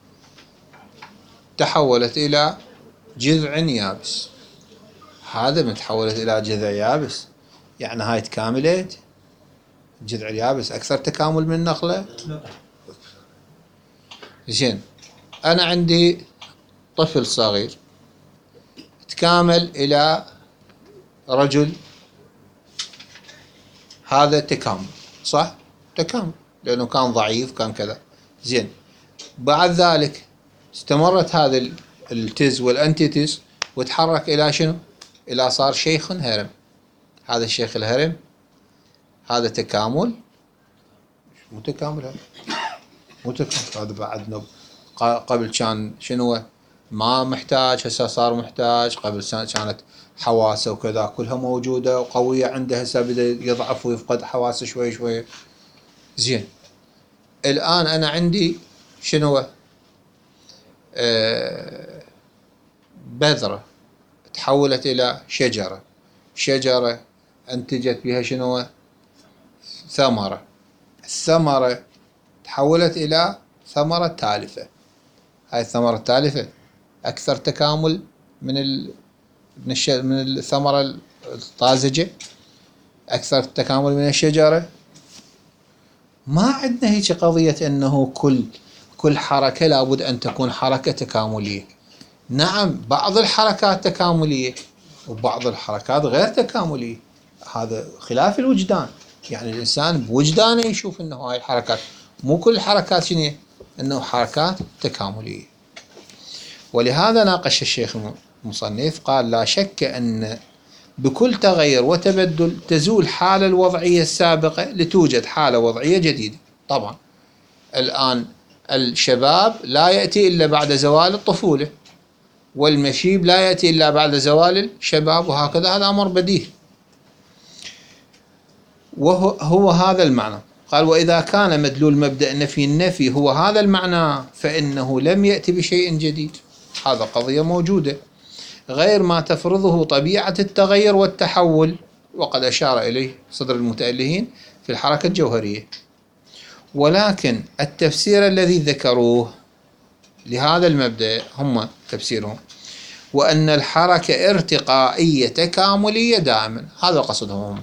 تحولت إلى جذع يابس، هذا من تحولت إلى جذع يابس يعني هاي تكاملت؟ الجذع اليابس أكثر تكامل من النخلة؟ زين، أنا عندي طفل صغير تكامل إلى رجل، هذا تكامل صح؟ تكامل لأنه كان ضعيف كان كذا. زين، بعد ذلك استمرت هذا التز والأنتيتز وتحرك إلى شنو؟ إلى صار شيخ هرم. هذا الشيخ الهرم هذا تكامل؟ مو تكامل، هذا مو تكامل. هذا بعد قبل كان شنو ما محتاج، هسه صار محتاج. قبل كانت حواسه وكذا كلها موجودة وقوية عنده، هسه بدأ يضعف ويفقد حواسه شوي شوي. زين، الآن أنا عندي شنو بذرة تحولت إلى شجرة أنتجت بها شنو ثمرة، الثمرة تحولت إلى ثمرة تالفة. هاي الثمرة التالفة أكثر تكامل من الثمرة الطازجة، أكثر تكامل من الشجرة. ما عندنا هيك قضية أنه كل حركة لابد أن تكون حركة تكاملية. نعم، بعض الحركات تكاملية وبعض الحركات غير تكاملية، هذا خلاف الوجدان. يعني الإنسان بوجدانه يشوف أنه هاي الحركات، مو كل الحركات شنو أنه حركات تكاملية. ولهذا ناقش الشيخ المصنف قال لا شك أن بكل تغير وتبدل تزول الحالة الوضعية السابقة لتوجد حالة وضعية جديدة. طبعا الآن الشباب لا يأتي إلا بعد زوال الطفولة، والمشيب لا يأتي إلا بعد زوال الشباب، وهكذا. هذا أمر بديهي، وهو هذا المعنى. قال وإذا كان مدلول مبدأ النفي هو هذا المعنى فإنه لم يأتي بشيء جديد. هذا قضية موجودة غير ما تفرضه طبيعة التغير والتحول، وقد أشار إليه صدر المتألهين في الحركة الجوهرية. ولكن التفسير الذي ذكروه لهذا المبدأ هم تفسيرهم وأن الحركة ارتقائية تكاملية دائما، هذا قصدهم هم،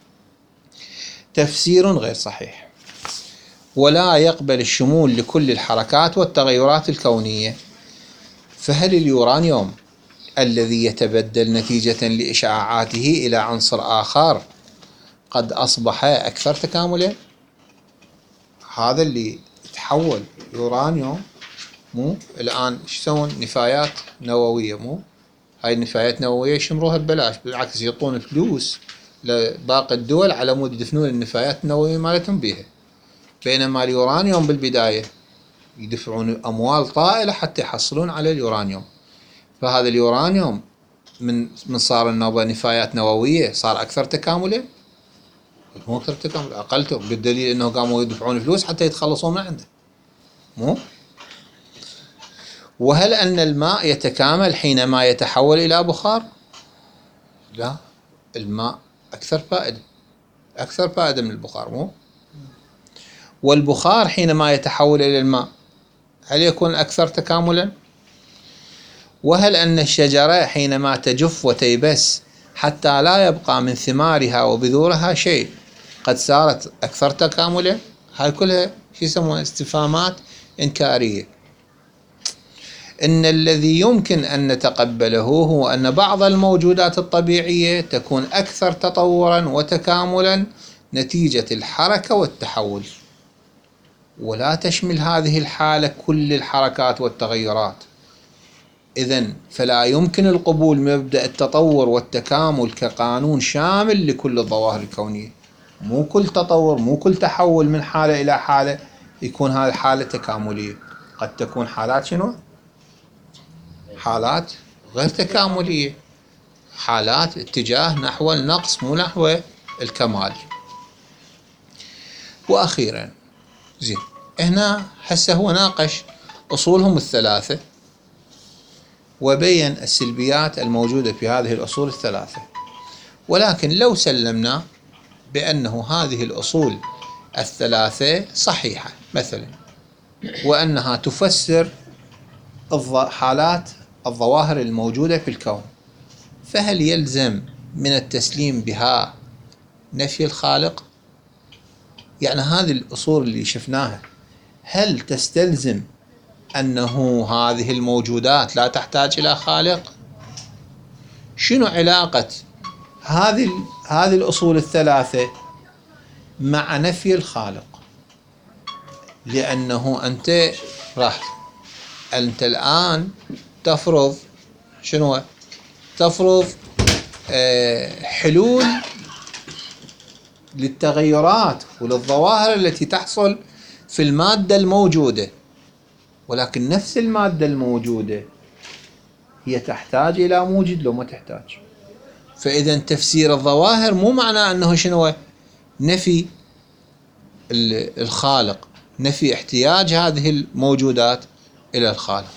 تفسير غير صحيح ولا يقبل الشمول لكل الحركات والتغيرات الكونية. فهل اليورانيوم الذي يتبدل نتيجة لإشعاعاته إلى عنصر آخر قد أصبح أكثر تكاملا؟ هذا اللي يتحول يورانيوم، مو الآن يسوون نفايات نووية، مو هاي النفايات النووية يشمروها ببلاش، بالعكس يعطون فلوس لباقي الدول على مود يدفنون النفايات النووية مالتهم بيها. بينما اليورانيوم بالبداية يدفعون أموال طائلة حتى يحصلون على اليورانيوم. فهذا اليورانيوم من صار النوبة نفايات نووية صار أكثر تكاملا، مو أكثر تكاملا، أقلته، بالدليل أنه قاموا يدفعون فلوس حتى يتخلصون من عنده. مو؟ وهل أن الماء يتكامل حينما يتحول إلى بخار؟ لا، الماء أكثر فائدة من البخار. مو؟ والبخار حينما يتحول إلى الماء هل يكون أكثر تكاملا؟ وهل أن الشجرة حينما تجف وتيبس حتى لا يبقى من ثمارها وبذورها شيء قد صارت أكثر تكاملا؟ هاي كلها شو يسمونها استفهامات إنكارية. إن الذي يمكن أن نتقبله هو أن بعض الموجودات الطبيعية تكون أكثر تطورا وتكاملا نتيجة الحركة والتحول، ولا تشمل هذه الحالة كل الحركات والتغيرات. إذن فلا يمكن القبول مبدأ التطور والتكامل كقانون شامل لكل الظواهر الكونية. مو كل تطور، مو كل تحول من حالة إلى حالة يكون هذه حالة تكاملية. قد تكون حالات شنو؟ حالات غير تكاملية، حالات اتجاه نحو النقص مو نحو الكمال. وأخيرا زين، هنا هسه هو ناقش أصولهم الثلاثة وبين السلبيات الموجودة في هذه الأصول الثلاثة. ولكن لو سلمنا بأنه هذه الأصول الثلاثة صحيحة مثلا، وأنها تفسر حالات الظواهر الموجودة في الكون، فهل يلزم من التسليم بها نفي الخالق؟ يعني هذه الأصول اللي شفناها هل تستلزم أنه هذه الموجودات لا تحتاج إلى خالق؟ شنو علاقة هذه الأصول الثلاثة مع نفي الخالق؟ لأنه أنت الآن تفرض شنو؟ تفرض حلول للتغيرات وللظواهر التي تحصل في المادة الموجودة، ولكن نفس المادة الموجودة هي تحتاج إلى موجد لو ما تحتاج. فإذا تفسير الظواهر مو معناه أنه شنو؟ نفي الخالق، نفي احتياج هذه الموجودات إلى الخالق.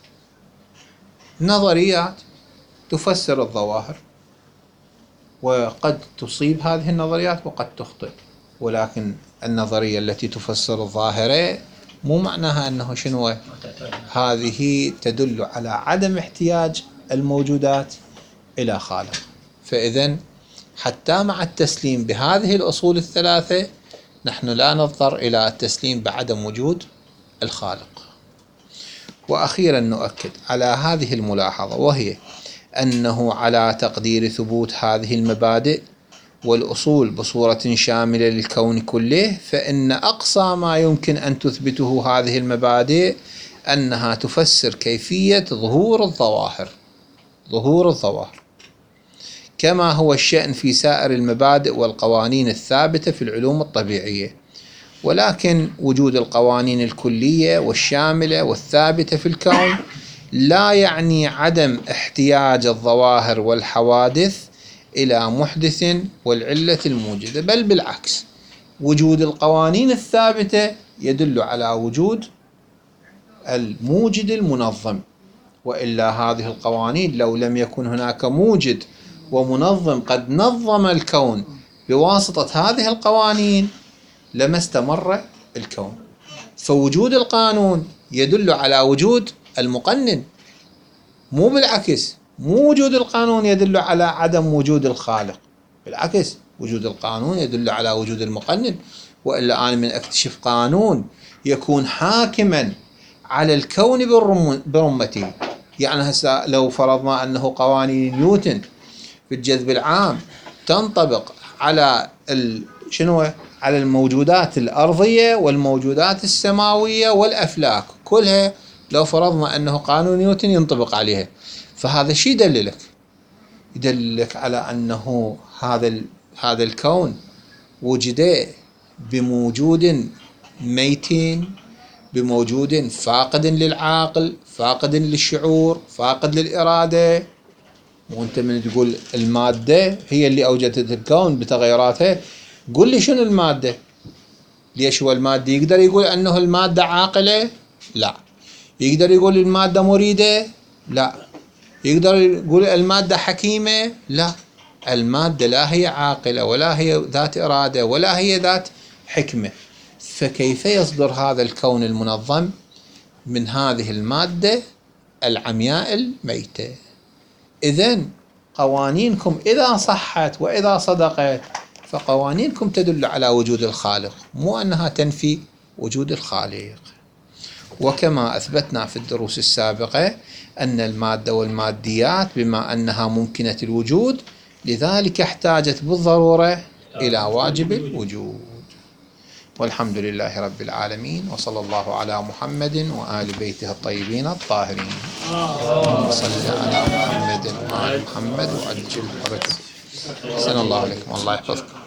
نظريات تفسر الظواهر، وقد تصيب هذه النظريات وقد تخطئ، ولكن النظرية التي تفسر الظاهرة مو معناها أنه شنو؟ هذه تدل على عدم احتياج الموجودات إلى خالق. فإذن حتى مع التسليم بهذه الأصول الثلاثة نحن لا نضطر إلى التسليم بعدم وجود الخالق. وأخيرا نؤكد على هذه الملاحظة، وهي أنه على تقدير ثبوت هذه المبادئ والأصول بصورة شاملة للكون كله، فإن أقصى ما يمكن أن تثبته هذه المبادئ أنها تفسر كيفية ظهور الظواهر كما هو الشأن في سائر المبادئ والقوانين الثابتة في العلوم الطبيعية. ولكن وجود القوانين الكلية والشاملة والثابتة في الكون لا يعني عدم احتياج الظواهر والحوادث إلى محدث والعلة الموجدة، بل بالعكس، وجود القوانين الثابتة يدل على وجود الموجد المنظم. وإلا هذه القوانين لو لم يكن هناك موجد ومنظم قد نظم الكون بواسطة هذه القوانين لما استمر الكون. فوجود القانون يدل على وجود المقنن، مو بالعكس. مو وجود القانون يدل على عدم وجود الخالق، بالعكس، وجود القانون يدل على وجود المقنن. وإلا أنا من أكتشف قانون يكون حاكما على الكون برمته، يعني هسه لو فرضنا أنه قوانين نيوتن في الجذب العام تنطبق على على الموجودات الأرضية والموجودات السماوية والأفلاك كلها، لو فرضنا أنه قانون نيوتن ينطبق عليها، فهذا شيء يدللك على أنه هذا الكون وجد بموجود ميت، بموجود فاقد للعقل، فاقد للشعور، فاقد للإرادة. وانت من تقول المادة هي اللي أوجدت الكون بتغيراتها، قل لي شنو المادة؟ ليش هو المادة يقدر يقول أنه المادة عاقلة؟ لا. يقدر يقول المادة مريدة؟ لا. يقدر يقول المادة حكيمة؟ لا. المادة لا هي عاقلة ولا هي ذات إرادة ولا هي ذات حكمة. فكيف يصدر هذا الكون المنظم من هذه المادة العمياء الميتة؟ إذن قوانينكم إذا صحت وإذا صدقت فقوانينكم تدل على وجود الخالق، مو أنها تنفي وجود الخالق. وكما أثبتنا في الدروس السابقة أن المادة والماديات بما أنها ممكنة الوجود لذلك احتاجت بالضرورة إلى واجب الوجود. والحمد لله رب العالمين، وصلى الله على محمد وآل بيته الطيبين الطاهرين. اللهم صل على محمد وآل محمد وعجل فرجهم. أحسن الله عليكم، الله يحفظكم.